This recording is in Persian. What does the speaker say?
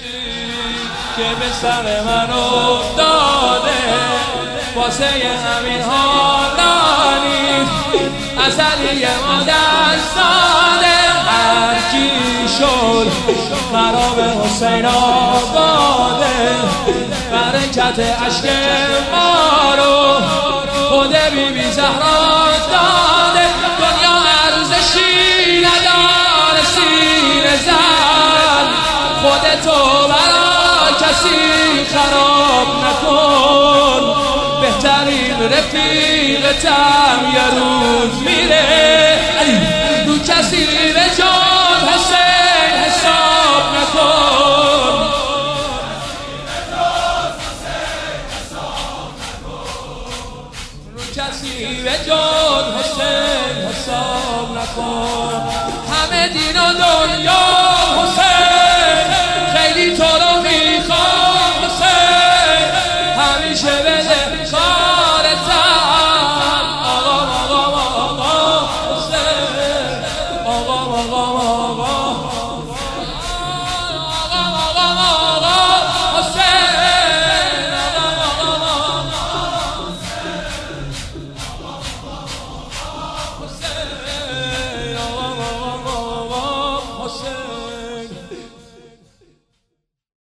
که به سر من افتاده واسه همین حالا نیست ازلی ما دستانه هرچی شد خراب حسین آباده برکت عشق ما رو خود بی بی زهرا داده دنیا ارزشی نداره سینه زن خودتو برا کسی خراب نکن بهترین رفیقتم یه روز میره رو کسی